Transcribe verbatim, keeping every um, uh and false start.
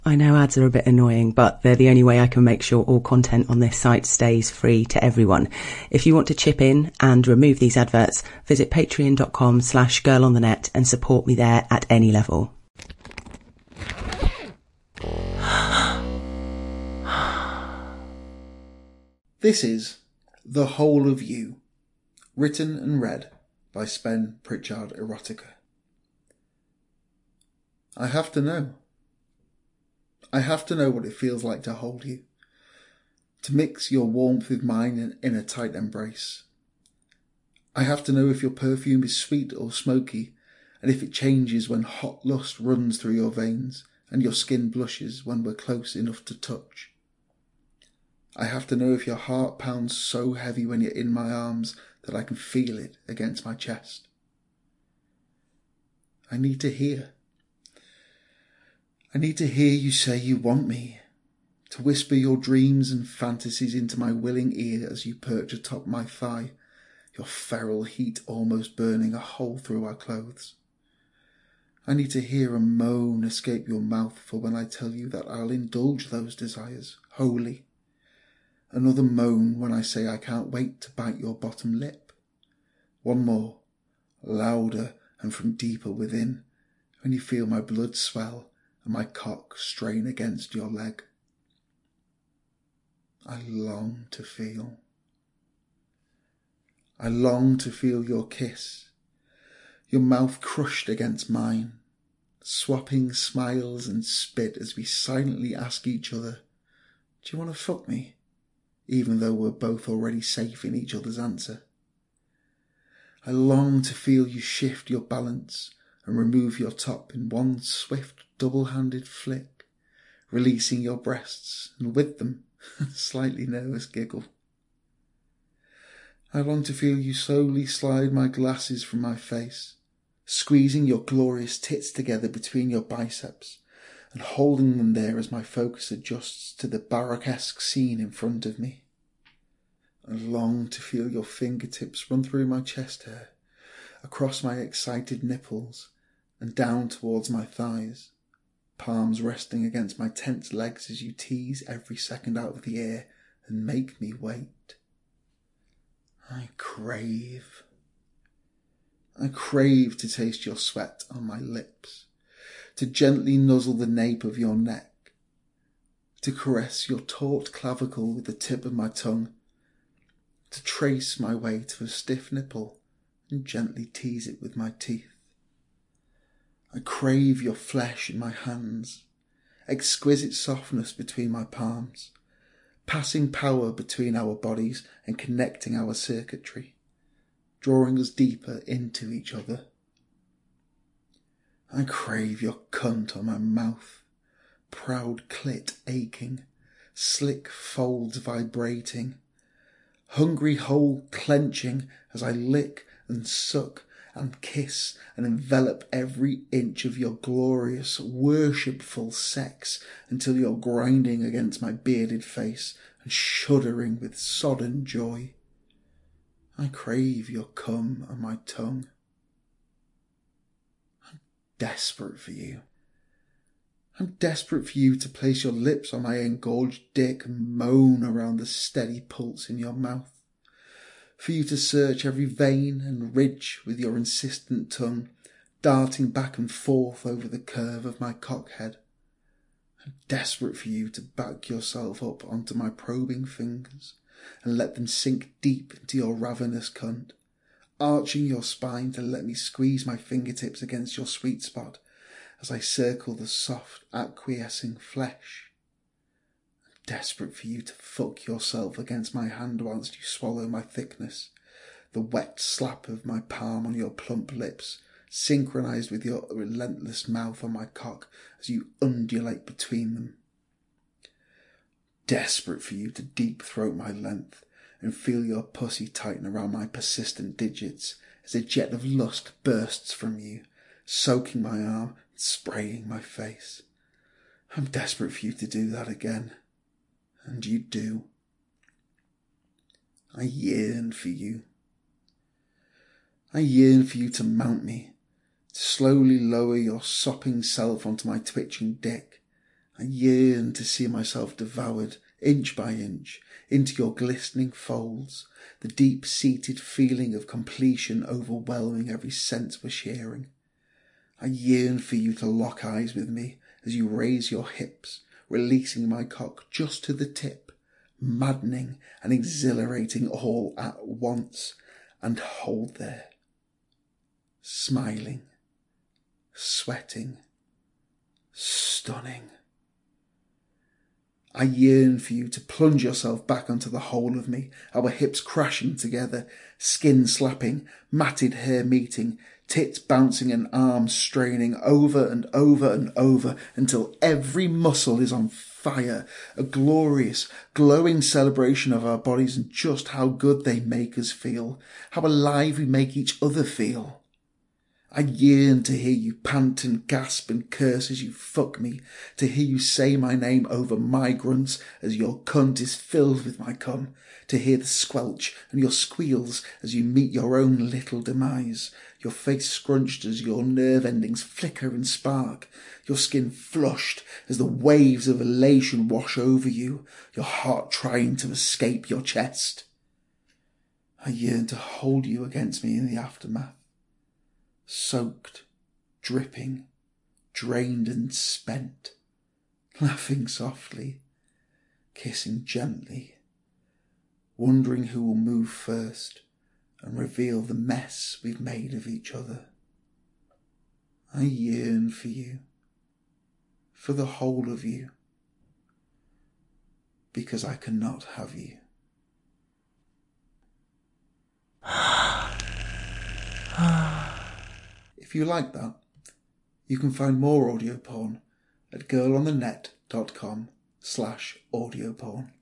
I know ads are a bit annoying, but they're the only way I can make sure all content on this site stays free to everyone. If you want to chip in and remove these adverts, visit patreon.com slash girlonthenet and support me there at any level. This is The Whole of You, written and read by Spen Pritchard Erotica. I have to know. I have to know what it feels like to hold you, to mix your warmth with mine in, in a tight embrace. I have to know if your perfume is sweet or smoky, and if it changes when hot lust runs through your veins and your skin blushes when we're close enough to touch. I have to know if your heart pounds so heavy when you're in my arms that I can feel it against my chest. I need to hear. I need to hear you say you want me, to whisper your dreams and fantasies into my willing ear as you perch atop my thigh, your feral heat almost burning a hole through our clothes. I need to hear a moan escape your mouth for when I tell you that I'll indulge those desires, wholly. Another moan when I say I can't wait to bite your bottom lip. One more, louder and from deeper within, when you feel my blood swell and my cock strain against your leg. I long to feel. I long to feel your kiss, your mouth crushed against mine, swapping smiles and spit as we silently ask each other, do you want to fuck me? Even though we're both already safe in each other's answer. I long to feel you shift your balance and remove your top in one swift double-handed flick, releasing your breasts, and with them, a slightly nervous giggle. I long to feel you slowly slide my glasses from my face, squeezing your glorious tits together between your biceps, and holding them there as my focus adjusts to the Baroque-esque scene in front of me. I long to feel your fingertips run through my chest hair, across my excited nipples, and down towards my thighs, palms resting against my tense legs as you tease every second out of the air and make me wait. I crave. I crave to taste your sweat on my lips, to gently nuzzle the nape of your neck, to caress your taut clavicle with the tip of my tongue, to trace my way to a stiff nipple and gently tease it with my teeth. I crave your flesh in my hands, exquisite softness between my palms, passing power between our bodies and connecting our circuitry, drawing us deeper into each other. I crave your cunt on my mouth, proud clit aching, slick folds vibrating, hungry hole clenching as I lick and suck and kiss and envelop every inch of your glorious, worshipful sex until you're grinding against my bearded face and shuddering with sodden joy. I crave your cum on my tongue. I'm desperate for you. I'm desperate for you to place your lips on my engorged dick and moan around the steady pulse in your mouth. For you to search every vein and ridge with your insistent tongue, darting back and forth over the curve of my cockhead. I'm desperate for you to back yourself up onto my probing fingers and let them sink deep into your ravenous cunt, arching your spine to let me squeeze my fingertips against your sweet spot as I circle the soft, acquiescing flesh. Desperate for you to fuck yourself against my hand whilst you swallow my thickness, the wet slap of my palm on your plump lips, synchronized with your relentless mouth on my cock as you undulate between them. Desperate for you to deep throat my length and feel your pussy tighten around my persistent digits as a jet of lust bursts from you, soaking my arm and spraying my face. I'm desperate for you to do that again. And you do. I yearn for you. I yearn for you to mount me, to slowly lower your sopping self onto my twitching dick, I yearn to see myself devoured, inch by inch, into your glistening folds, the deep-seated feeling of completion overwhelming every sense we're sharing. I yearn for you to lock eyes with me as you raise your hips, releasing my cock just to the tip, maddening and exhilarating all at once, and hold there, smiling, sweating, stunning. I yearn for you to plunge yourself back onto the whole of me, our hips crashing together, skin slapping, matted hair meeting, tits bouncing and arms straining over and over and over until every muscle is on fire, a glorious, glowing celebration of our bodies and just how good they make us feel, how alive we make each other feel. I yearn to hear you pant and gasp and curse as you fuck me, to hear you say my name over my grunts as your cunt is filled with my cum, to hear the squelch and your squeals as you meet your own little demise, your face scrunched as your nerve endings flicker and spark, your skin flushed as the waves of elation wash over you, your heart trying to escape your chest. I yearn to hold you against me in the aftermath, soaked, dripping, drained and spent, laughing softly, kissing gently, wondering who will move first and reveal the mess we've made of each other. I yearn for you, for the whole of you, because I cannot have you. If you like that, you can find more audio porn at girlonthenet dot com slash audio porn.